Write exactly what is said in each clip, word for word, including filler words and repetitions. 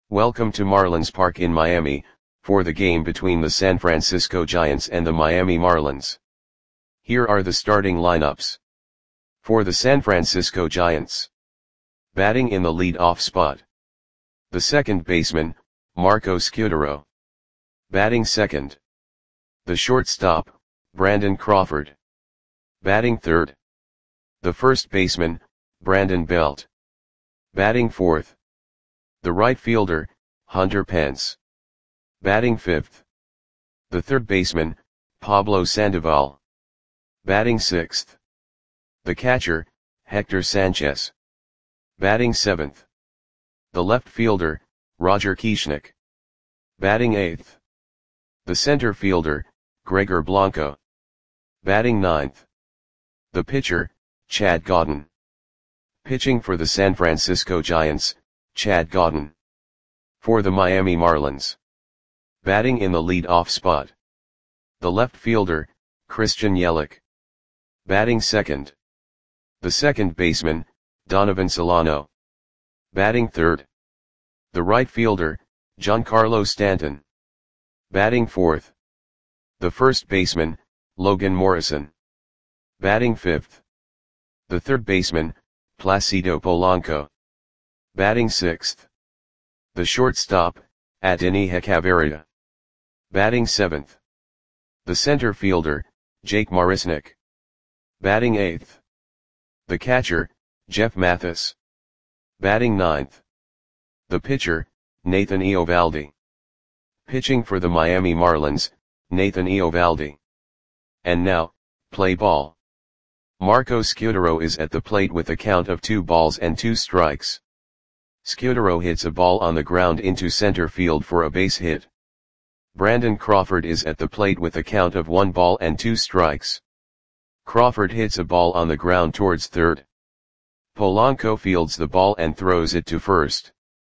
Welcome to Marlins Park in Miami, for the game between the San Francisco Giants and the Miami Marlins. Here are the starting lineups. For the San Francisco Giants. Batting in the lead-off spot. The second baseman, Marco Scutaro. Batting second. The shortstop, Brandon Crawford. Batting third. The first baseman, Brandon Belt. Batting fourth. The right fielder, Hunter Pence. Batting fifth. The third baseman, Pablo Sandoval. Batting sixth. The catcher, Hector Sanchez. Batting seventh. The left fielder, Roger Kieschnick. Batting eighth. The center fielder, Gregor Blanco. Batting ninth. The pitcher, Chad Godin. Pitching for the San Francisco Giants, Chad Godin. For the Miami Marlins. Batting in the lead-off spot. The left fielder, Christian Yelich. Batting second. The second baseman, Donovan Solano. Batting third. The right fielder, Giancarlo Stanton. Batting fourth. The first baseman, Logan Morrison. Batting fifth. The third baseman, Placido Polanco. Batting sixth. The shortstop, Adeiny Hechavarria. Batting seventh. The center fielder, Jake Marisnick. Batting eighth. The catcher, Jeff Mathis. Batting ninth. The pitcher, Nathan Eovaldi. Pitching for the Miami Marlins, Nathan Eovaldi. And now, play ball. Marco Scutaro is at the plate with a count of two balls and two strikes. Scutaro hits a ball on the ground into center field for a base hit. Brandon Crawford is at the plate with a count of one ball and two strikes. Crawford hits a ball on the ground towards third. Polanco fields the ball and throws it to first.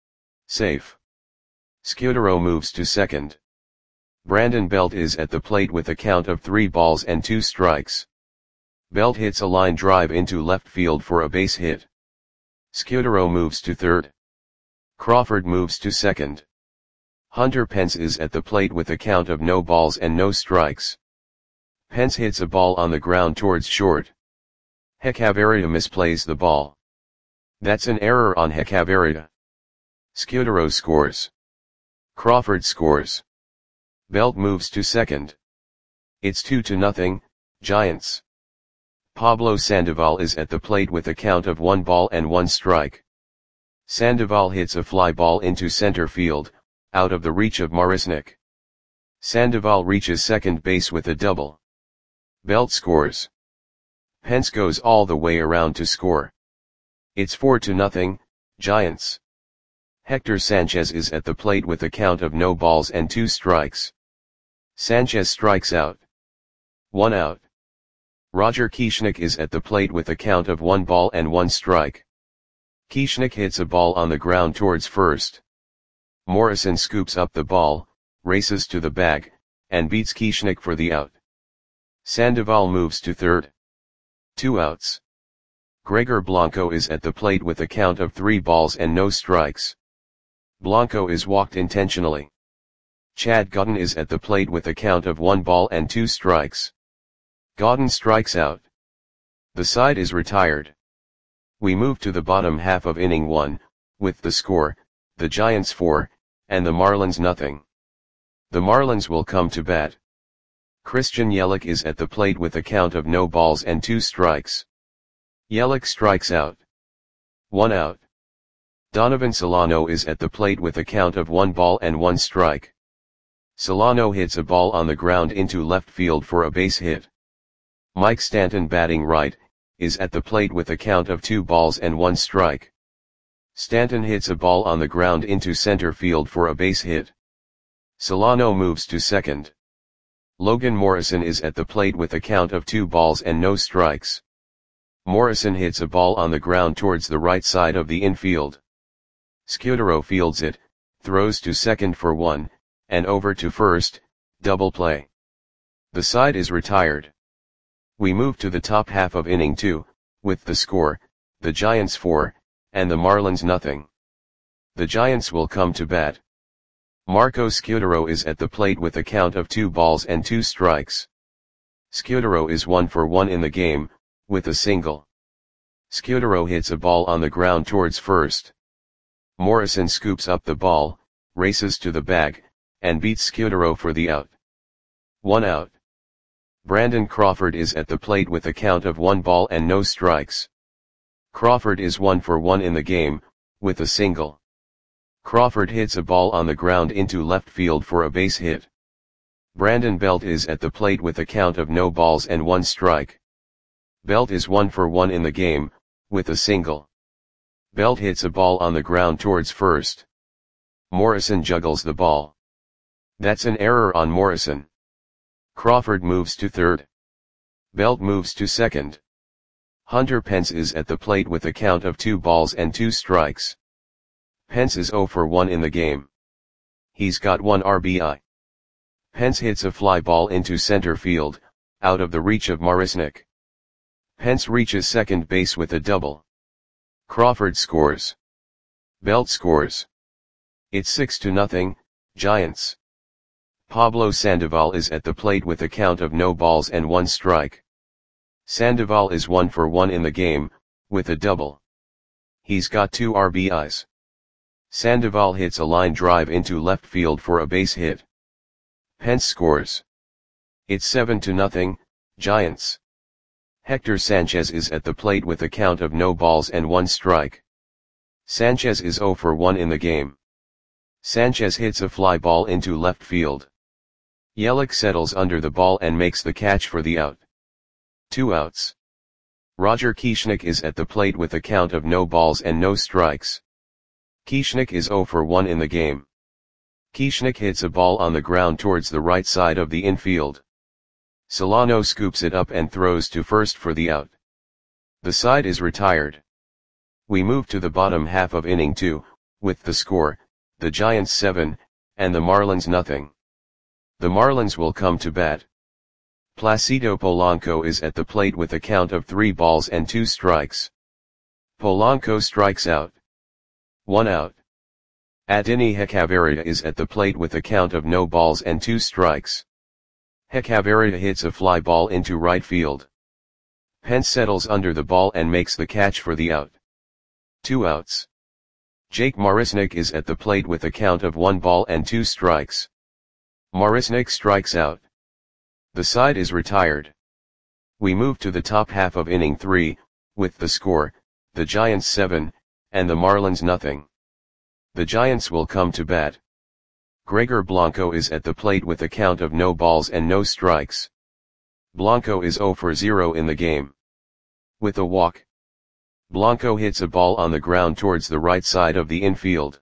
Safe. Scutaro moves to second. Brandon Belt is at the plate with a count of three balls and two strikes. Belt hits a line drive into left field for a base hit. Scutaro moves to third. Crawford moves to second. Hunter Pence is at the plate with a count of no balls and no strikes. Pence hits a ball on the ground towards short. Hechavarria misplays the ball. That's an error on Hechavarria. Scutaro scores. Crawford scores. Belt moves to second. It's two to nothing, Giants. Pablo Sandoval is at the plate with a count of one ball and one strike. Sandoval hits a fly ball into center field, out of the reach of Marisnick. Sandoval reaches second base with a double. Belt scores. Pence goes all the way around to score. It's four to nothing, Giants. Hector Sanchez is at the plate with a count of no balls and two strikes. Sanchez strikes out. One out. Roger Kieschnick is at the plate with a count of one ball and one strike. Kieschnick hits a ball on the ground towards first. Morrison scoops up the ball, races to the bag, and beats Kieschnick for the out. Sandoval moves to third. Two outs. Gregor Blanco is at the plate with a count of three balls and no strikes. Blanco is walked intentionally. Chad Godin is at the plate with a count of one ball and two strikes. Godin strikes out. The side is retired. We move to the bottom half of inning one, with the score, the Giants four, and the Marlins nothing. The Marlins will come to bat. Christian Yelich is at the plate with a count of no balls and two strikes. Yelich strikes out. One out. Donovan Solano is at the plate with a count of one ball and one strike. Solano hits a ball on the ground into left field for a base hit. Mike Stanton, batting right, is at the plate with a count of two balls and one strike. Stanton hits a ball on the ground into center field for a base hit. Solano moves to second. Logan Morrison is at the plate with a count of two balls and no strikes. Morrison hits a ball on the ground towards the right side of the infield. Scutaro fields it, throws to second for one, and over to first, double play. The side is retired. We move to the top half of inning two, with the score, the Giants four, and the Marlins nothing. The Giants will come to bat. Marco Scutaro is at the plate with a count of two balls and two strikes. Scutaro is one for one in the game, with a single. Scutaro hits a ball on the ground towards first. Morrison scoops up the ball, races to the bag, and beats Scutaro for the out. One out. Brandon Crawford is at the plate with a count of one ball and no strikes. Crawford is one for one in the game, with a single. Crawford hits a ball on the ground into left field for a base hit. Brandon Belt is at the plate with a count of no balls and one strike. Belt is one for one in the game, with a single. Belt hits a ball on the ground towards first. Morrison juggles the ball. That's an error on Morrison. Crawford moves to third. Belt moves to second. Hunter Pence is at the plate with a count of two balls and two strikes. Pence is zero for one in the game. He's got one R B I. Pence hits a fly ball into center field, out of the reach of Marisnick. Pence reaches second base with a double. Crawford scores. Belt scores. It's six to nothing, Giants. Pablo Sandoval is at the plate with a count of no balls and one strike. Sandoval is one for one in the game, with a double. He's got two R B Is. Sandoval hits a line drive into left field for a base hit. Pence scores. It's seven to nothing, Giants. Hector Sanchez is at the plate with a count of no balls and one strike. Sanchez is zero for one in the game. Sanchez hits a fly ball into left field. Yelich settles under the ball and makes the catch for the out. Two outs. Roger Kieschnick is at the plate with a count of no balls and no strikes. Kieschnick is zero for one in the game. Kieschnick hits a ball on the ground towards the right side of the infield. Solano scoops it up and throws to first for the out. The side is retired. We move to the bottom half of inning two, with the score, the Giants seven, and the Marlins nothing. The Marlins will come to bat. Placido Polanco is at the plate with a count of three balls and two strikes. Polanco strikes out. One out. Adeiny Hechavarria is at the plate with a count of no balls and two strikes. Hechavarria hits a fly ball into right field. Pence settles under the ball and makes the catch for the out. Two outs. Jake Marisnick is at the plate with a count of one ball and two strikes. Marisnick strikes out. The side is retired. We move to the top half of inning three, with the score, the Giants seven, and the Marlins nothing. The Giants will come to bat. Gregor Blanco is at the plate with a count of no balls and no strikes. Blanco is zero for zero in the game. With a walk. Blanco hits a ball on the ground towards the right side of the infield.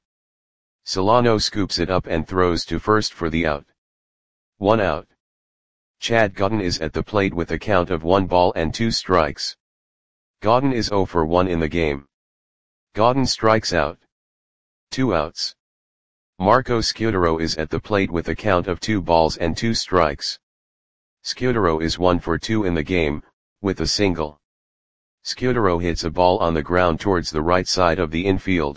Solano scoops it up and throws to first for the out. One out. Chad Godden is at the plate with a count of one ball and two strikes. Godden is zero for one in the game. Godden strikes out. Two outs. Marco Scutaro is at the plate with a count of two balls and two strikes. Scutaro is one for two in the game, with a single. Scutaro hits a ball on the ground towards the right side of the infield.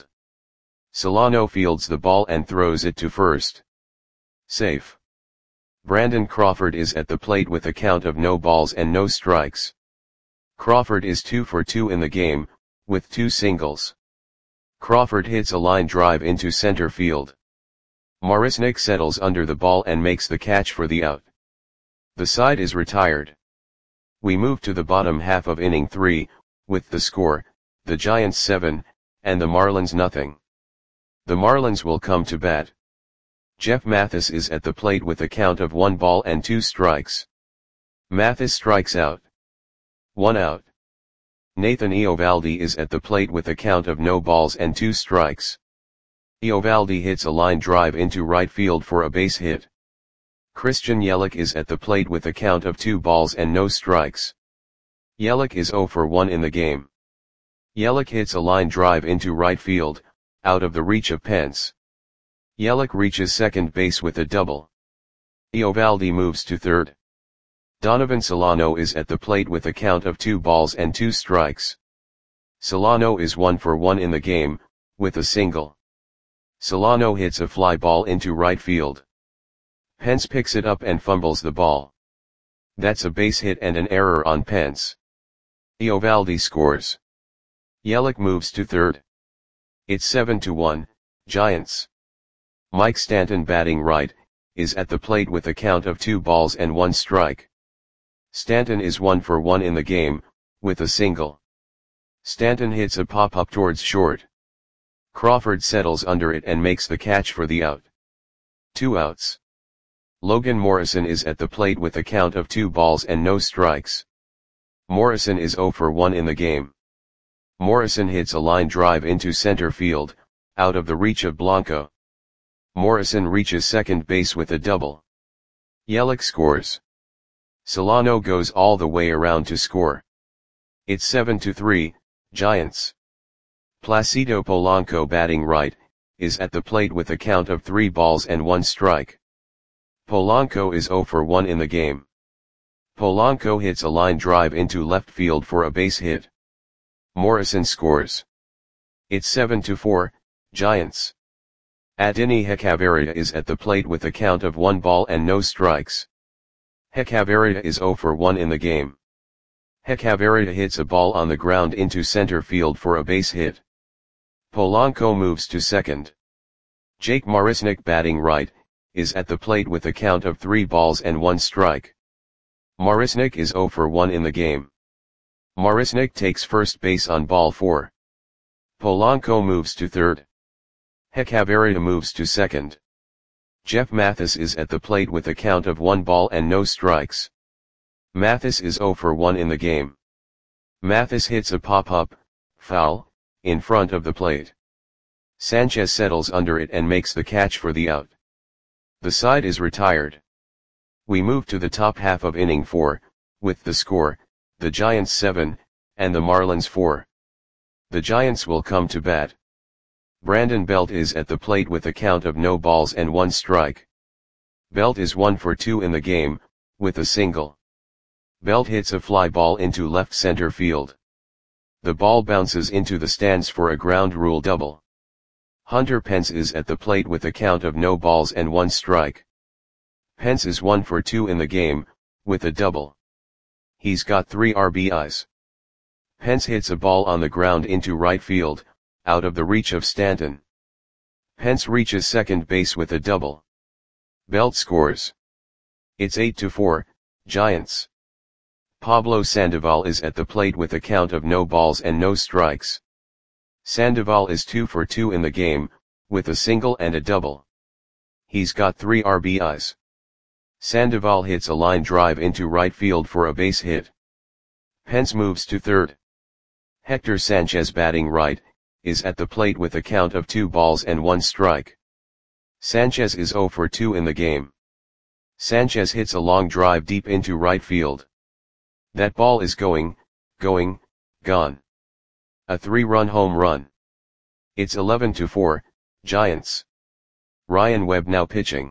Solano fields the ball and throws it to first. Safe. Brandon Crawford is at the plate with a count of no balls and no strikes. Crawford is two for two in the game, with two singles. Crawford hits a line drive into center field. Marisnick settles under the ball and makes the catch for the out. The side is retired. We move to the bottom half of inning three, with the score, the Giants seven, and the Marlins nothing. The Marlins will come to bat. Jeff Mathis is at the plate with a count of one ball and two strikes. Mathis strikes out. One out. Nathan Eovaldi is at the plate with a count of no balls and two strikes. Eovaldi hits a line drive into right field for a base hit. Christian Yelich is at the plate with a count of two balls and no strikes. Yelich is zero for one in the game. Yelich hits a line drive into right field, out of the reach of Pence. Yelich reaches second base with a double. Eovaldi moves to third. Donovan Solano is at the plate with a count of two balls and two strikes. Solano is one for one in the game, with a single. Solano hits a fly ball into right field. Pence picks it up and fumbles the ball. That's a base hit and an error on Pence. Eovaldi scores. Yelich moves to third. It's seven to one, Giants. Mike Stanton, batting right, is at the plate with a count of two balls and one strike. Stanton is one for one in the game, with a single. Stanton hits a pop-up towards short. Crawford settles under it and makes the catch for the out. Two outs. Logan Morrison is at the plate with a count of two balls and no strikes. Morrison is zero for one in the game. Morrison hits a line drive into center field, out of the reach of Blanco. Morrison reaches second base with a double. Yelich scores. Solano goes all the way around to score. It's seven to three, Giants. Placido Polanco, batting right, is at the plate with a count of three balls and one strike. Polanco is zero for one in the game. Polanco hits a line drive into left field for a base hit. Morrison scores. It's seven to four, Giants. Adeiny Hechavarria is at the plate with a count of one ball and no strikes. Hechavarria is zero for one in the game. Hechavarria hits a ball on the ground into center field for a base hit. Polanco moves to second. Jake Marisnick, batting right, is at the plate with a count of three balls and one strike. Marisnick is zero for one in the game. Marisnick takes first base on ball four. Polanco moves to third. Hechavarria moves to second. Jeff Mathis is at the plate with a count of one ball and no strikes. Mathis is zero for one in the game. Mathis hits a pop-up, foul, in front of the plate. Sanchez settles under it and makes the catch for the out. The side is retired. We move to the top half of inning four, with the score, the Giants seven, and the Marlins four. The Giants will come to bat. Brandon Belt is at the plate with a count of no balls and one strike. Belt is one for two in the game, with a single. Belt hits a fly ball into left center field. The ball bounces into the stands for a ground rule double. Hunter Pence is at the plate with a count of no balls and one strike. Pence is one for two in the game, with a double. He's got three R B Is. Pence hits a ball on the ground into right field, out of the reach of Stanton. Pence reaches second base with a double. Belt scores. It's eight to four, Giants. Pablo Sandoval is at the plate with a count of no balls and no strikes. Sandoval is two for two in the game, with a single and a double. He's got three R B Is. Sandoval hits a line drive into right field for a base hit. Pence moves to third. Hector Sanchez, batting right, is at the plate with a count of two balls and one strike. Sanchez is zero for two in the game. Sanchez hits a long drive deep into right field. That ball is going, going, gone. A three-run home run. It's eleven to four, Giants. Ryan Webb now pitching.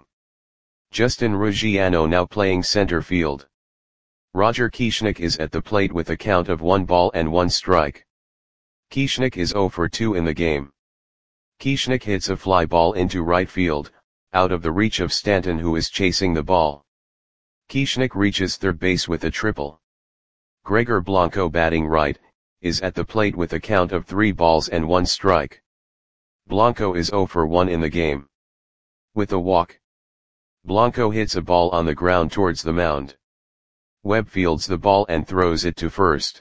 Justin Ruggiano now playing center field. Roger Kieschnick is at the plate with a count of one ball and one strike. Kieschnick is zero for two in the game. Kieschnick hits a fly ball into right field, out of the reach of Stanton, who is chasing the ball. Kieschnick reaches third base with a triple. Gregor Blanco, batting right, is at the plate with a count of three balls and one strike. Blanco is zero for one in the game. With a walk. Blanco hits a ball on the ground towards the mound. Webb fields the ball and throws it to first.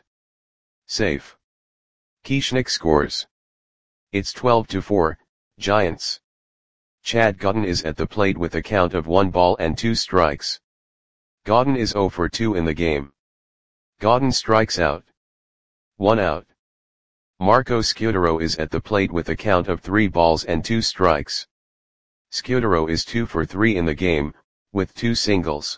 Safe. Kieschnick scores. It's twelve to four, Giants. Chad Godin is at the plate with a count of one ball and two strikes. Godin is zero for two in the game. Godin strikes out. One out. Marco Scutaro is at the plate with a count of three balls and two strikes. Scutaro is two for three in the game, with two singles.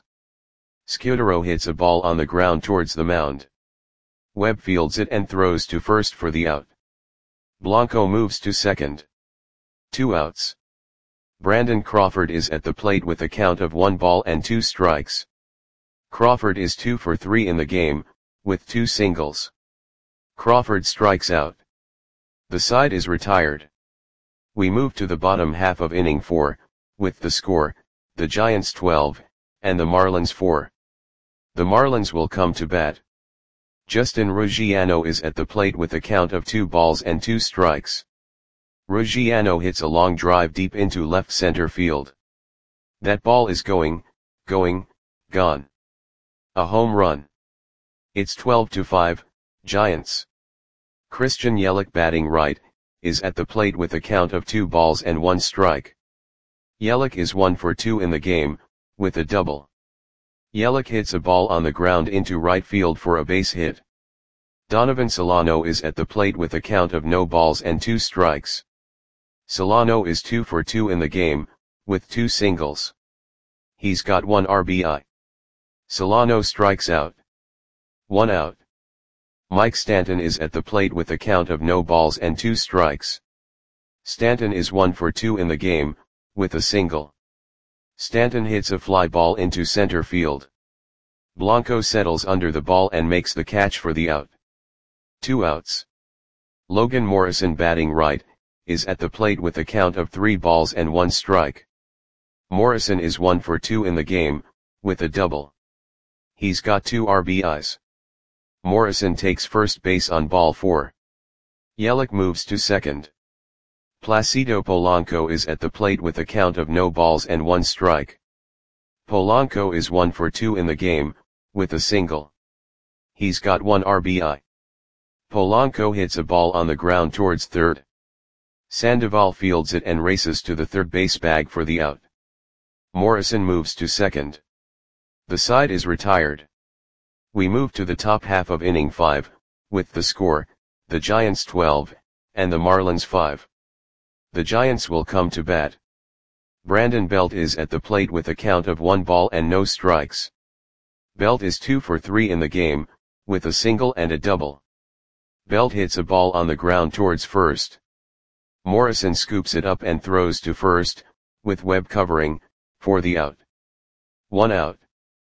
Scutaro hits a ball on the ground towards the mound. Webb fields it and throws to first for the out. Blanco moves to second. Two outs. Brandon Crawford is at the plate with a count of one ball and two strikes. Crawford is two for three in the game, with two singles. Crawford strikes out. The side is retired. We move to the bottom half of inning four, with the score, the Giants twelve, and the Marlins four. The Marlins will come to bat. Justin Ruggiano is at the plate with a count of two balls and two strikes. Ruggiano hits a long drive deep into left center field. That ball is going, going, gone. A home run. It's twelve to five, Giants. Christian Yelich, batting right, is at the plate with a count of two balls and one strike. Yelich is one for two in the game, with a double. Yelich hits a ball on the ground into right field for a base hit. Donovan Solano is at the plate with a count of no balls and two strikes. Solano is two for two in the game, with two singles. He's got one R B I. Solano strikes out. One out. Mike Stanton is at the plate with a count of no balls and two strikes. Stanton is one for two in the game, with a single. Stanton hits a fly ball into center field. Blanco settles under the ball and makes the catch for the out. Two outs. Logan Morrison, batting right, is at the plate with a count of three balls and one strike. Morrison is one for two in the game, with a double. He's got two R B Is. Morrison takes first base on ball four. Yelich moves to second. Placido Polanco is at the plate with a count of no balls and one strike. Polanco is one for two in the game, with a single. He's got one R B I. Polanco hits a ball on the ground towards third. Sandoval fields it and races to the third base bag for the out. Morrison moves to second. The side is retired. We move to the top half of inning five, with the score, the Giants twelve, and the Marlins five. The Giants will come to bat. Brandon Belt is at the plate with a count of one ball and no strikes. Belt is two for three in the game, with a single and a double. Belt hits a ball on the ground towards first. Morrison scoops it up and throws to first, with Webb covering, for the out. One out.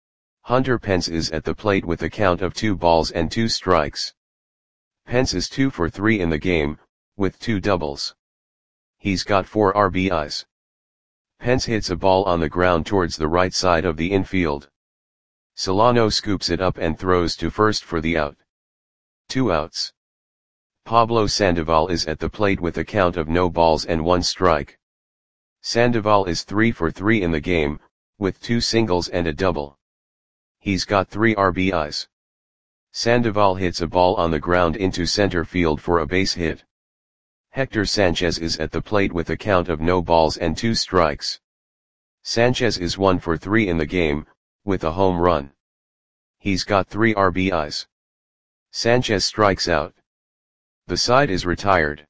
Hunter Pence is at the plate with a count of two balls and two strikes. Pence is two for three in the game, with two doubles. He's got four R B Is. Pence hits a ball on the ground towards the right side of the infield. Solano scoops it up and throws to first for the out. Two outs. Pablo Sandoval is at the plate with a count of no balls and one strike. Sandoval is three for three in the game, with two singles and a double. He's got three R B Is. Sandoval hits a ball on the ground into center field for a base hit. Hector Sanchez is at the plate with a count of no balls and two strikes. Sanchez is one for three in the game, with a home run. He's got three R B Is. Sanchez strikes out. The side is retired.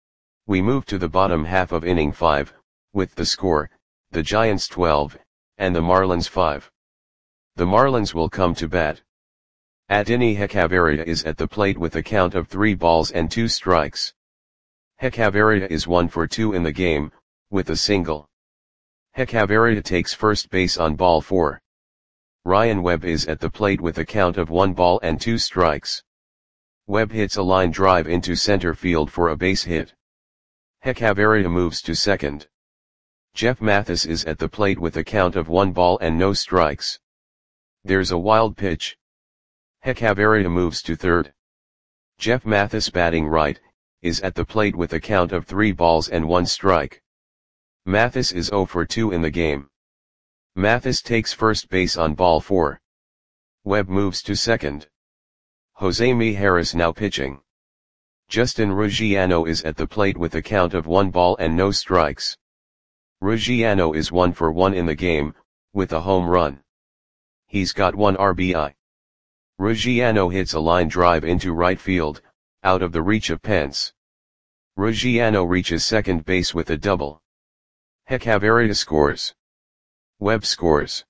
We move to the bottom half of inning five, with the score, the Giants twelve, and the Marlins five. The Marlins will come to bat. Adeiny Hechavarria is at the plate with a count of three balls and two strikes. Hechavarria is one for two in the game, with a single. Hechavarria takes first base on ball four. Ryan Webb is at the plate with a count of one ball and two strikes. Webb hits a line drive into center field for a base hit. Hechavarria moves to second. Jeff Mathis is at the plate with a count of one ball and no strikes. There's a wild pitch. Hechavarria moves to third. Jeff Mathis, batting right, is at the plate with a count of three balls and one strike. Mathis is zero for two in the game. Mathis takes first base on ball four. Webb moves to second. Jose Mijares now pitching. Justin Ruggiano is at the plate with a count of one ball and no strikes. Ruggiano is one for one in the game, with a home run. He's got one R B I. Ruggiano hits a line drive into right field, out of the reach of Pence. Ruggiano reaches second base with a double. Hechavarria scores. Webb scores.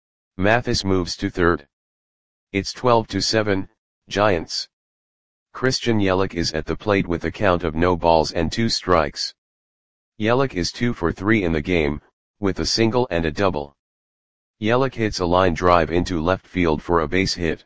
Mathis moves to third. It's twelve to seven, Giants. Christian Yelich is at the plate with a count of no balls and two strikes. Yelich is two for three in the game, with a single and a double. Yelich hits a line drive into left field for a base hit.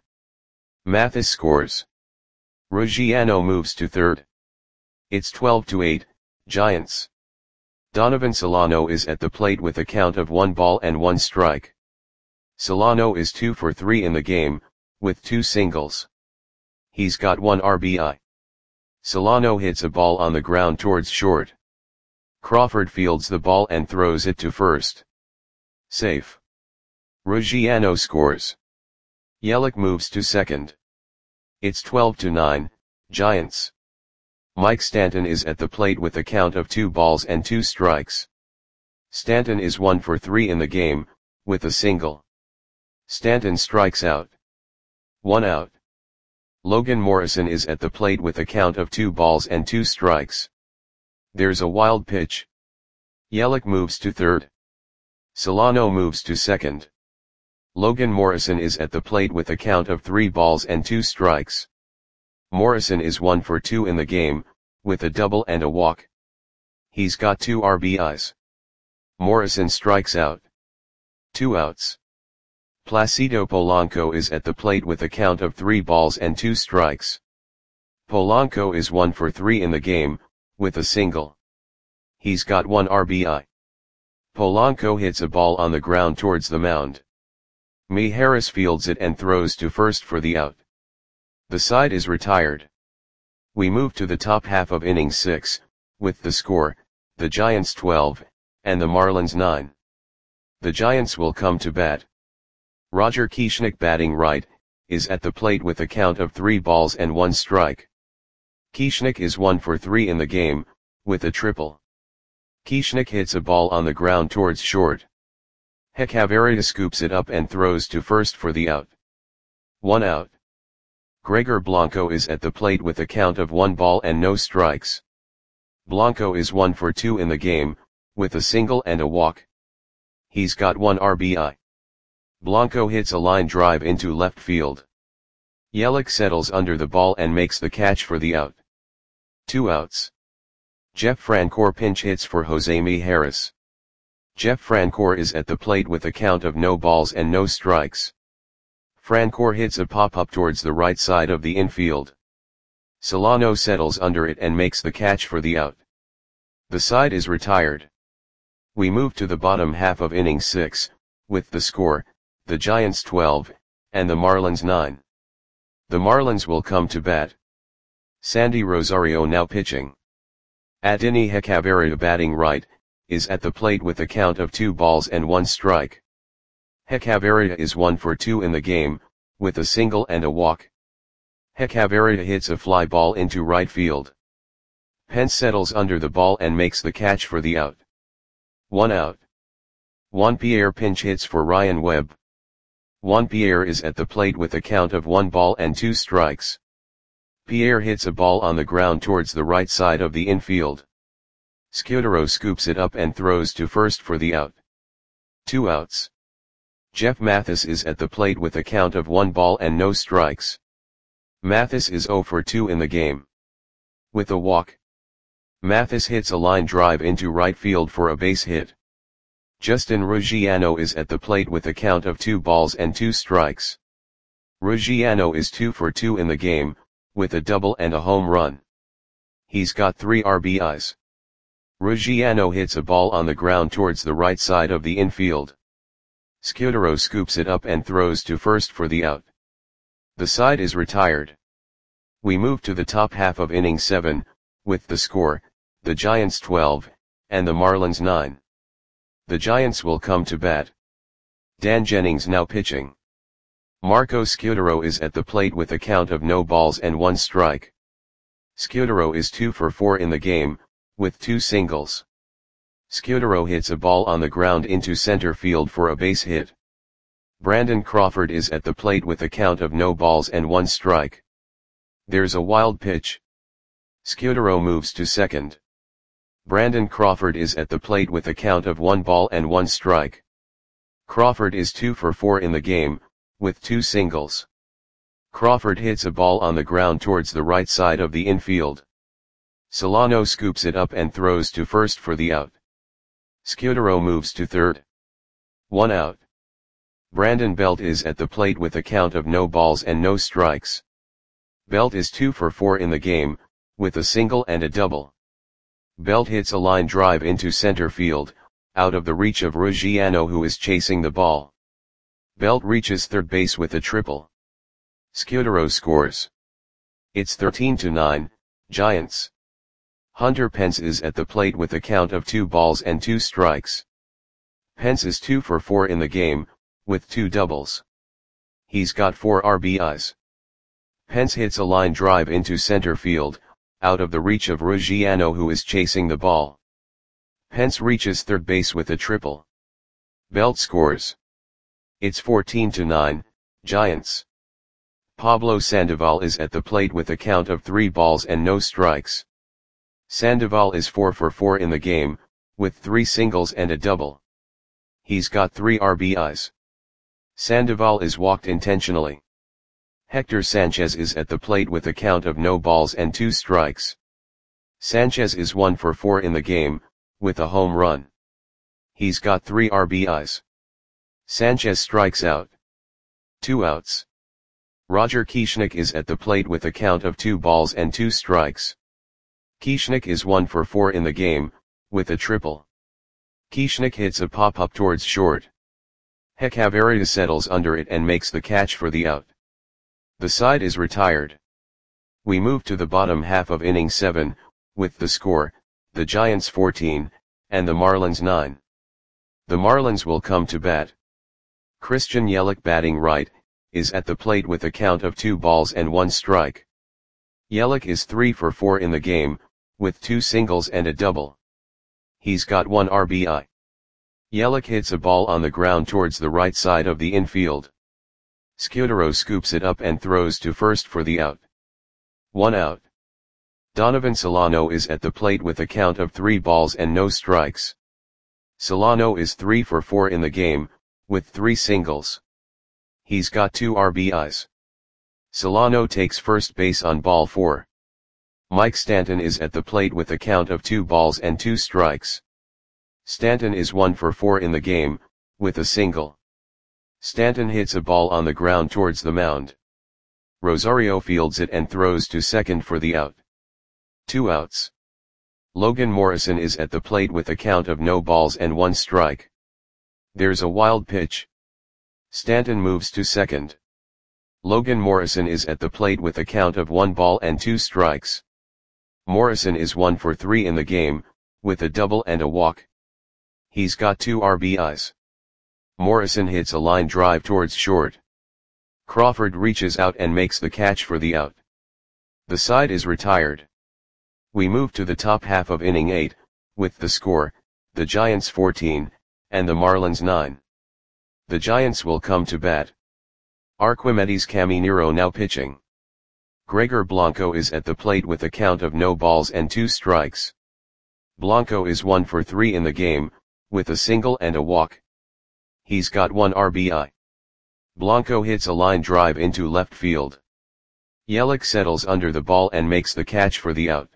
Mathis scores. Ruggiano moves to third. It's twelve to eight, Giants. Donovan Solano is at the plate with a count of one ball and one strike. Solano is two for three in the game, with two singles. He's got one R B I. Solano hits a ball on the ground towards short. Crawford fields the ball and throws it to first. Safe. Ruggiano scores. Yelich moves to second. It's twelve to nine, Giants. Mike Stanton is at the plate with a count of two balls and two strikes. Stanton is one for three in the game, with a single. Stanton strikes out. One out. Logan Morrison is at the plate with a count of two balls and two strikes. There's a wild pitch. Yelich moves to third. Solano moves to second. Logan Morrison is at the plate with a count of three balls and two strikes. Morrison is one for two in the game, with a double and a walk. He's got two R B Is. Morrison strikes out. Two outs. Placido Polanco is at the plate with a count of three balls and two strikes. Polanco is one for three in the game, with a single. He's got one R B I. Polanco hits a ball on the ground towards the mound. Mijares fields it and throws to first for the out. The side is retired. We move to the top half of inning six, with the score, the Giants twelve, and the Marlins nine. The Giants will come to bat. Roger Kieschnick, batting right, is at the plate with a count of three balls and one strike. Kieschnick is one for three in the game, with a triple. Kieschnick hits a ball on the ground towards short. Hechavarria scoops it up and throws to first for the out. One out. Gregor Blanco is at the plate with a count of one ball and no strikes. Blanco is one for two in the game, with a single and a walk. He's got one R B I. Blanco hits a line drive into left field. Yelich settles under the ball and makes the catch for the out. Two outs. Jeff Francoeur pinch hits for Jose Mijares. Jeff Francoeur is at the plate with a count of no balls and no strikes. Francoeur hits a pop-up towards the right side of the infield. Solano settles under it and makes the catch for the out. The side is retired. We move to the bottom half of inning six, with the score, the Giants twelve, and the Marlins nine. The Marlins will come to bat. Sandy Rosario now pitching. Adeiny Hechavarria, batting right, is at the plate with a count of two balls and one strike. Hechavarria is one for two in the game, with a single and a walk. Hechavarria hits a fly ball into right field. Pence settles under the ball and makes the catch for the out. One out. Juan Pierre pinch hits for Ryan Webb. Juan Pierre is at the plate with a count of one ball and two strikes. Pierre hits a ball on the ground towards the right side of the infield. Scudero scoops it up and throws to first for the out. Two outs. Jeff Mathis is at the plate with a count of one ball and no strikes. Mathis is zero for two in the game. With a walk. Mathis hits a line drive into right field for a base hit. Justin Ruggiano is at the plate with a count of two balls and two strikes. Ruggiano is two for two in the game, with a double and a home run. He's got three R B Is. Ruggiano hits a ball on the ground towards the right side of the infield. Scudero scoops it up and throws to first for the out. The side is retired. We move to the top half of inning seven, with the score, the Giants twelve, and the Marlins nine. The Giants will come to bat. Dan Jennings now pitching. Marco Scudero is at the plate with a count of no balls and one strike. Scudero is two for four in the game, with two singles. Scudero hits a ball on the ground into center field for a base hit. Brandon Crawford is at the plate with a count of no balls and one strike. There's a wild pitch. Scudero moves to second. Brandon Crawford is at the plate with a count of one ball and one strike. Crawford is two for four in the game, with two singles. Crawford hits a ball on the ground towards the right side of the infield. Solano scoops it up and throws to first for the out. Scudero moves to third. One out. Brandon Belt is at the plate with a count of no balls and no strikes. Belt is two for four in the game, with a single and a double. Belt hits a line drive into center field, out of the reach of Ruggiano, who is chasing the ball. Belt reaches third base with a triple. Scudero scores. It's thirteen to nine, Giants. Hunter Pence is at the plate with a count of two balls and two strikes. Pence is two for four in the game, with two doubles. He's got four R B Is. Pence hits a line drive into center field, out of the reach of Ruggiano, who is chasing the ball. Pence reaches third base with a triple. Belt scores. It's fourteen to nine, Giants. Pablo Sandoval is at the plate with a count of three balls and no strikes. Sandoval is four for four in the game, with three singles and a double. He's got three R B Is. Sandoval is walked intentionally. Hector Sanchez is at the plate with a count of no balls and two strikes. Sanchez is one for four in the game, with a home run. He's got three R B Is. Sanchez strikes out. Two outs. Roger Kieschnick is at the plate with a count of two balls and two strikes. Kieschnick is one for four in the game, with a triple. Kieschnick hits a pop-up towards short. Hechavarria settles under it and makes the catch for the out. The side is retired. We move to the bottom half of inning seven, with the score, the Giants fourteen, and the Marlins nine. The Marlins will come to bat. Christian Yelich, batting right, is at the plate with a count of two balls and one strike. Yelich is three for four in the game, with two singles and a double. He's got one R B I. Yelich hits a ball on the ground towards the right side of the infield. Scudero scoops it up and throws to first for the out. One out. Donovan Solano is at the plate with a count of three balls and no strikes. Solano is three for four in the game, with three singles. He's got two R B Is. Solano takes first base on ball four. Mike Stanton is at the plate with a count of two balls and two strikes. Stanton is one for four in the game, with a single. Stanton hits a ball on the ground towards the mound. Rosario fields it and throws to second for the out. Two outs. Logan Morrison is at the plate with a count of no balls and one strike. There's a wild pitch. Stanton moves to second. Logan Morrison is at the plate with a count of one ball and two strikes. Morrison is one for three in the game, with a double and a walk. He's got two R B Is. Morrison hits a line drive towards short. Crawford reaches out and makes the catch for the out. The side is retired. We move to the top half of inning eight, with the score, the Giants fourteen, and the Marlins nine. The Giants will come to bat. Arquimedes Caminero now pitching. Gregor Blanco is at the plate with a count of no balls and two strikes. Blanco is one for three in the game, with a single and a walk. He's got one R B I. Blanco hits a line drive into left field. Yelich settles under the ball and makes the catch for the out.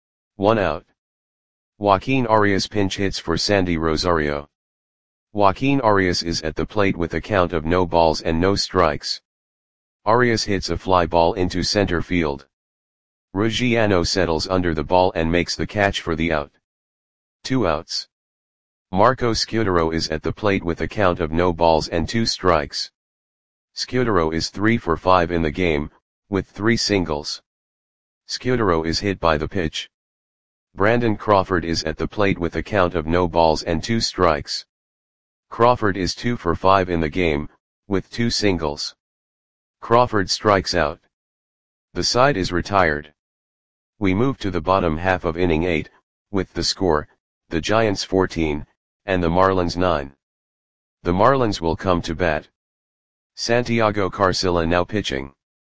One out. Joaquin Arias pinch hits for Sandy Rosario. Joaquin Arias is at the plate with a count of no balls and no strikes. Arias hits a fly ball into center field. Ruggiano settles under the ball and makes the catch for the out. Two outs. Marco Scudero is at the plate with a count of no balls and two strikes. Scudero is three for five in the game, with three singles. Scudero is hit by the pitch. Brandon Crawford is at the plate with a count of no balls and two strikes. Crawford is two for five in the game, with two singles. Crawford strikes out. The side is retired. We move to the bottom half of inning eight, with the score, the Giants fourteen, and the Marlins nine. The Marlins will come to bat. Santiago Carcilla now pitching.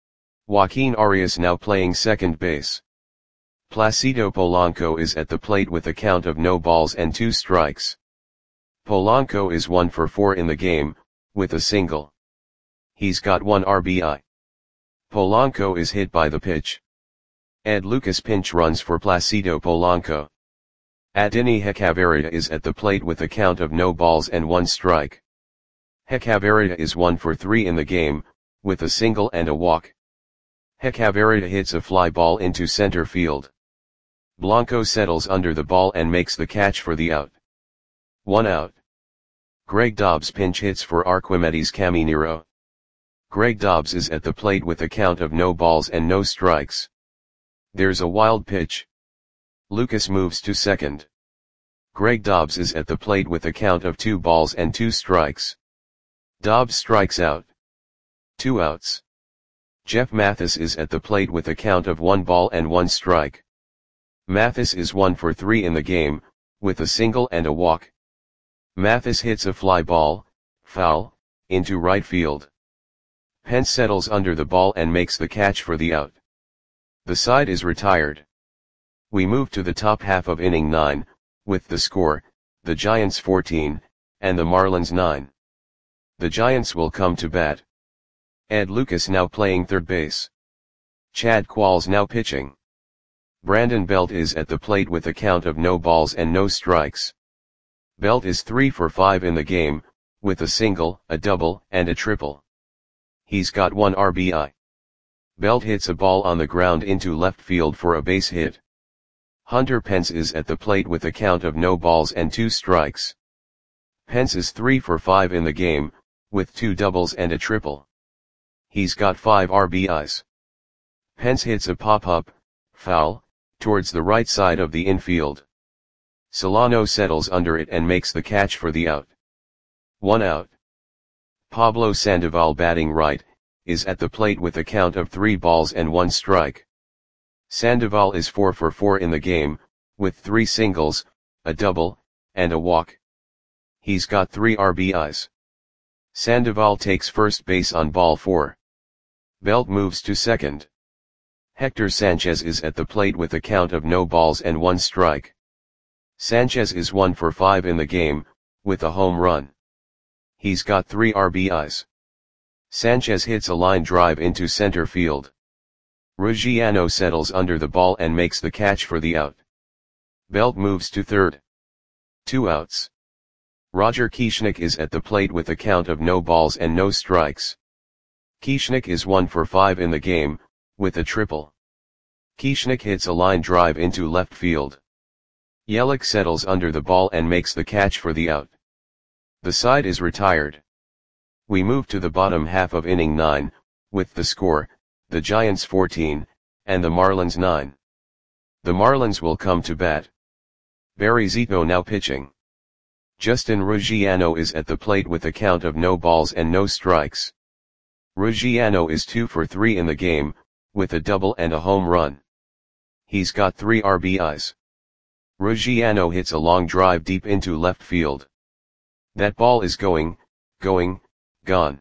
Joaquin Arias now playing second base. Placido Polanco is at the plate with a count of no balls and two strikes. Polanco is one for four in the game, with a single. He's got one R B I. Polanco is hit by the pitch. Ed Lucas pinch runs for Placido Polanco. Adeiny Hechavarria is at the plate with a count of no balls and one strike. Hechavarria is one for three in the game, with a single and a walk. Hechavarria hits a fly ball into center field. Blanco settles under the ball and makes the catch for the out. One out. Greg Dobbs pinch hits for Arquimedes Caminero. Greg Dobbs is at the plate with a count of no balls and no strikes. There's a wild pitch. Lucas moves to second. Greg Dobbs is at the plate with a count of two balls and two strikes. Dobbs strikes out. Two outs. Jeff Mathis is at the plate with a count of one ball and one strike. Mathis is one for three in the game, with a single and a walk. Mathis hits a fly ball, foul, into right field. Pence settles under the ball and makes the catch for the out. The side is retired. We move to the top half of inning nine, with the score, the Giants fourteen, and the Marlins nine. The Giants will come to bat. Ed Lucas now playing third base. Chad Qualls now pitching. Brandon Belt is at the plate with a count of no balls and no strikes. Belt is three for five in the game, with a single, a double, and a triple. He's got one R B I. Belt hits a ball on the ground into left field for a base hit. Hunter Pence is at the plate with a count of no balls and two strikes. Pence is three for five in the game, with two doubles and a triple. He's got five R B Is. Pence hits a pop-up, foul, towards the right side of the infield. Solano settles under it and makes the catch for the out. One out. Pablo Sandoval batting right, is at the plate with a count of three balls and one strike. Sandoval is four for four in the game, with three singles, a double, and a walk. He's got three R B Is. Sandoval takes first base on ball four. Belt moves to second. Hector Sanchez is at the plate with a count of no balls and one strike. Sanchez is one for five in the game, with a home run. He's got three R B Is. Sanchez hits a line drive into center field. Ruggiano settles under the ball and makes the catch for the out. Belt moves to third. Two outs. Roger Kieschnick is at the plate with a count of no balls and no strikes. Kieschnick is one for five in the game, with a triple. Kieschnick hits a line drive into left field. Yelich settles under the ball and makes the catch for the out. The side is retired. We move to the bottom half of inning nine, with the score, the Giants fourteen, and the Marlins nine. The Marlins will come to bat. Barry Zito now pitching. Justin Ruggiano is at the plate with a count of no balls and no strikes. Ruggiano is two for three in the game, with a double and a home run. He's got three R B Is. Ruggiano hits a long drive deep into left field. That ball is going, going, gone.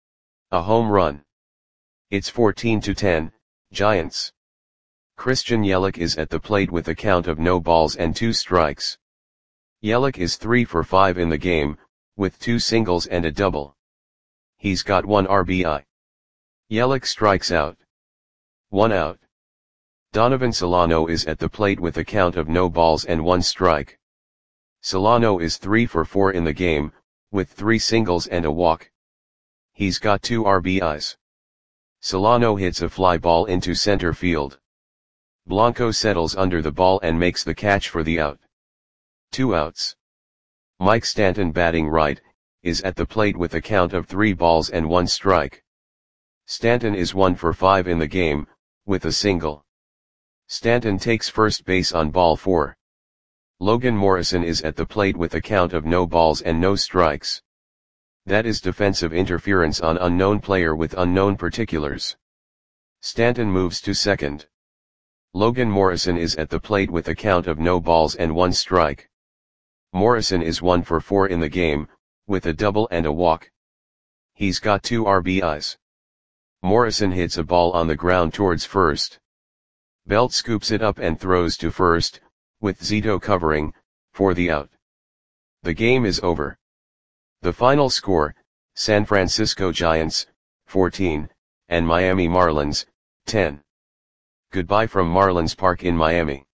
A home run. It's fourteen to ten, Giants. Christian Yelich is at the plate with a count of no balls and two strikes. Yelich is three for five in the game, with two singles and a double. He's got one R B I. Yelich strikes out. One out. Donovan Solano is at the plate with a count of no balls and one strike. Solano is three for four in the game, with three singles and a walk. He's got two R B Is. Solano hits a fly ball into center field. Blanco settles under the ball and makes the catch for the out. Two outs. Mike Stanton batting right, is at the plate with a count of three balls and one strike. Stanton is one for five in the game, with a single. Stanton takes first base on ball four. Logan Morrison is at the plate with a count of no balls and no strikes. That is defensive interference on unknown player with unknown particulars. Stanton moves to second. Logan Morrison is at the plate with a count of no balls and one strike. Morrison is one for four in the game, with a double and a walk. He's got two R B Is. Morrison hits a ball on the ground towards first. Belt scoops it up and throws to first, with Zito covering, for the out. The game is over. The final score, San Francisco Giants, fourteen, and Miami Marlins, ten. Goodbye from Marlins Park in Miami.